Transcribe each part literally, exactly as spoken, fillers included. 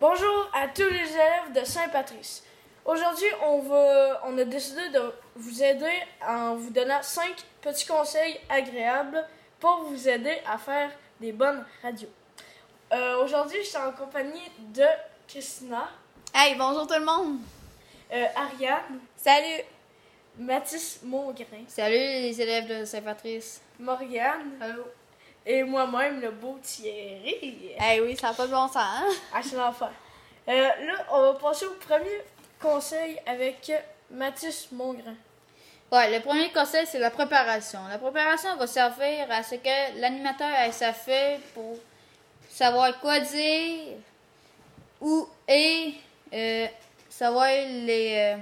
Bonjour à tous les élèves de Saint-Patrice. Aujourd'hui, on, va, on a décidé de vous aider en vous donnant cinq petits conseils agréables pour vous aider à faire des bonnes radios. Euh, aujourd'hui, je suis en compagnie de Christina. Hey, bonjour tout le monde! Euh, Ariane. Salut! Mathis Mongrain. Salut les élèves de Saint-Patrice. Morgane. Allô! Et moi-même, le beau Thierry. Hey, oui, ça n'a pas de bon sens, hein? Ah, c'est l'enfer. Euh, là, on va passer au premier conseil avec Mathis Mongrain. Ouais, le premier conseil, c'est la préparation. La préparation va servir à ce que l'animateur ait sa feuille pour savoir quoi dire où et euh, savoir les, euh,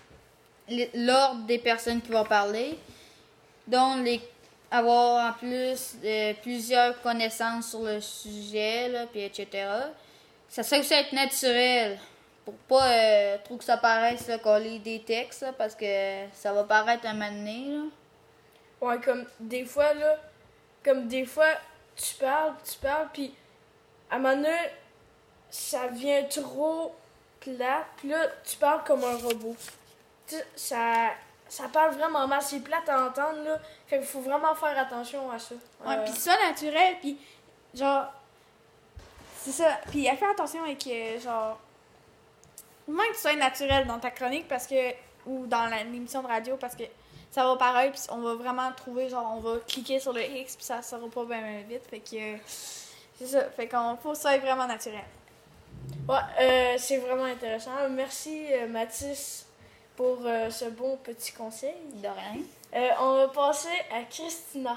les- l'ordre des personnes qui vont parler, donc les, avoir en plus euh, plusieurs connaissances sur le sujet, là, puis et cetera. Ça serait aussi être naturel pour pas euh, trop que ça paraisse là, qu'on lit des textes là, parce que ça va paraître un moment donné, là. Ouais, comme des fois, là, comme des fois, tu parles, tu parles, puis à un moment donné, ça devient trop plat, puis là, tu parles comme un robot. Tu sais, ça, ça parle vraiment mal, c'est plate à entendre, là, fait qu'il faut vraiment faire attention à ça. Ouais, Euh, puis soit naturel, puis genre, c'est ça. Puis à faire attention avec, euh, genre, au moins que tu sois naturel dans ta chronique, parce que, ou dans la- l'émission de radio, parce que ça va pareil, puis on va vraiment trouver, genre, on va cliquer sur le X, puis ça sera pas bien bien vite, fait que, euh, c'est ça, fait qu'on faut que ça soit vraiment naturel. Ouais, euh, c'est vraiment intéressant. Merci, euh, Mathis, pour euh, ce bon petit conseil. De rien. Euh, on va passer à Christina.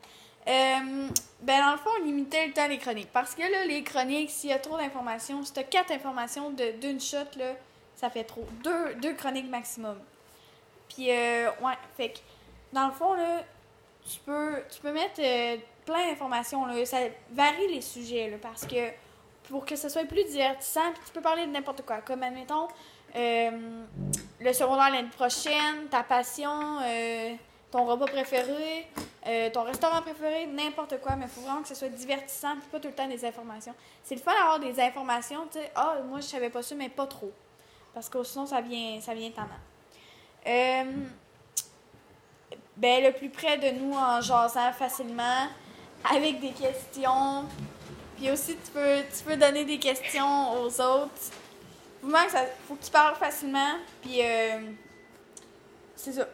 Euh, ben dans le fond, on limitait le temps des chroniques. Parce que là, les chroniques, s'il y a trop d'informations, si t'as quatre informations de, d'une shot, là, ça fait trop. Deux, deux chroniques maximum. Puis, euh, ouais, fait que, dans le fond, là, tu peux, tu peux mettre euh, plein d'informations, là. Ça varie les sujets, là, parce que pour que ce soit plus divertissant, puis tu peux parler de n'importe quoi. Comme, admettons, euh, le secondaire l'année prochaine, ta passion, euh, ton repas préféré, euh, ton restaurant préféré, n'importe quoi, mais il faut vraiment que ce soit divertissant, puis pas tout le temps des informations. C'est le fun d'avoir des informations, tu sais, ah, moi je savais pas ça, mais pas trop. Parce que sinon, ça vient, ça vient tannant. Euh, ben, le plus près de nous en jasant facilement, avec des questions. Puis aussi, tu peux, tu peux donner des questions aux autres. Vraiment, ça faut que tu parles facilement, puis euh, c'est ça.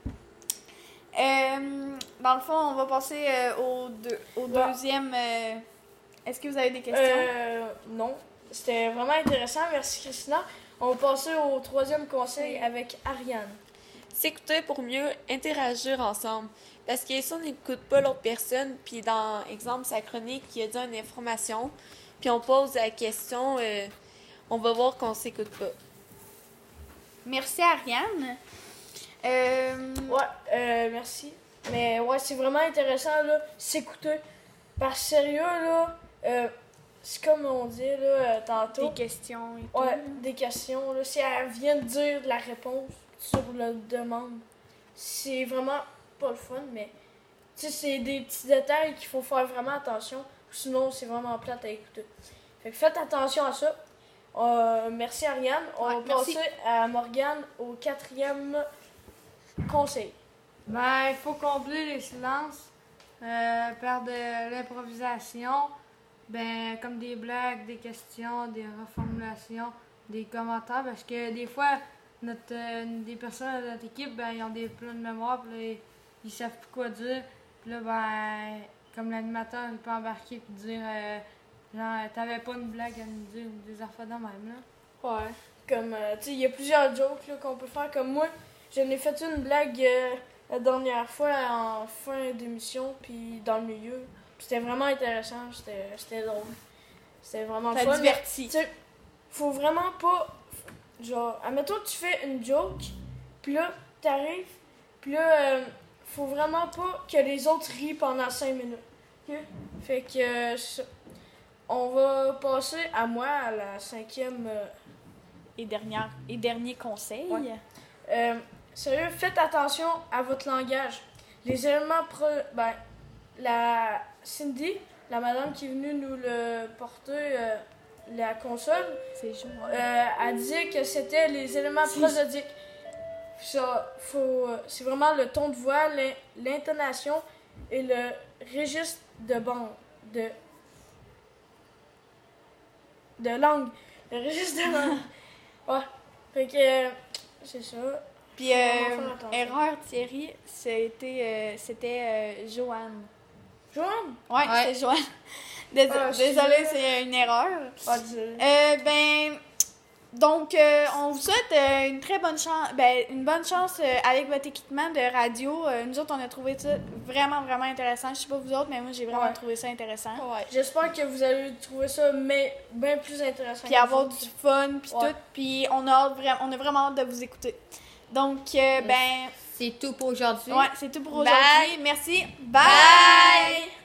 Euh, dans le fond, on va passer euh, au, deux, au Ouais. deuxième. euh, Est-ce que vous avez des questions? Euh, non. C'était vraiment intéressant. Merci, Christina. On va passer au troisième conseil avec Ariane. S'écouter pour mieux interagir ensemble. Parce que si on n'écoute pas l'autre personne, puis dans, exemple, sa chronique, il a dit une information, puis on pose la question, euh, on va voir qu'on s'écoute pas. Merci, Ariane. Euh, Ouais, euh, merci. Mais ouais, c'est vraiment intéressant, là, s'écouter. Par sérieux, là, euh, c'est comme on dit, là, euh, tantôt. Des questions et tout. Ouais, des questions, là. Si elle vient de dire la réponse sur la demande, c'est vraiment pas le fun, mais tu sais, c'est des petits détails qu'il faut faire vraiment attention, sinon c'est vraiment plate à écouter. Fait que faites attention à ça. Euh, merci Ariane. On Ouais, va merci. passer à Morgane au quatrième conseil. Ben, il faut combler les silences euh, par de l'improvisation, ben, comme des blagues, des questions, des reformulations, des commentaires, parce que des fois, notre, euh, des personnes de notre équipe, ben, ils ont des plans de mémoire, puis là, ils, ils savent plus quoi dire, puis là, ben, comme l'animateur, il peut embarquer et dire, euh, genre, t'avais pas une blague à nous dire, ou des affaires de même, là. Ouais. Comme, euh, tu sais, il y a plusieurs jokes là, qu'on peut faire. Comme moi, j'en ai fait une blague euh, la dernière fois en fin d'émission, puis dans le milieu. Puis c'était vraiment intéressant, c'était c'était drôle. C'était vraiment Ça fun. divertit. mais, Tu sais, faut vraiment pas. Genre, admettons que tu fais une joke, puis là, t'arrives, puis là, euh, faut vraiment pas que les autres rient pendant cinq minutes. Ok? Fait que. euh, ça. On va passer à moi, à la cinquième. euh, Et, dernière, et dernier conseil. Ouais. Euh, sérieux, faites attention à votre langage. Les éléments pro... Ben, la Cindy, la madame qui est venue nous le porter, euh, la console, C'est chaud. euh, elle disait que c'était les éléments prosodiques. Ça, faut, euh, c'est vraiment le ton de voix, l'in- l'intonation et le registre de bande, de, de langue. Le registre de langue. Ouais. Fait que, euh, c'est ça. Puis, Faut euh, vraiment faire attention. erreur Thierry, c'était, euh, c'était euh, Joanne. Joanne? Ouais, Ouais. c'était Joanne. Dés- Ah, Désolée, excusez. c'est une erreur. Ah, désolé. Euh, ben, donc, euh, on vous souhaite euh, une très bonne chance, ben, une bonne chance euh, avec votre équipement de radio. Euh, nous autres, on a trouvé ça vraiment, vraiment intéressant. Je sais pas vous autres, mais moi, j'ai vraiment Ouais. trouvé ça intéressant. Ouais. J'espère que vous allez trouver ça mais bien plus intéressant. Puis que avoir nous du autres. fun, puis Ouais. tout. Puis on a, hâte vra- on a vraiment hâte de vous écouter. Donc, euh, ben, C'est tout pour aujourd'hui. ouais, c'est tout pour Bye. aujourd'hui. Merci. Bye. Bye.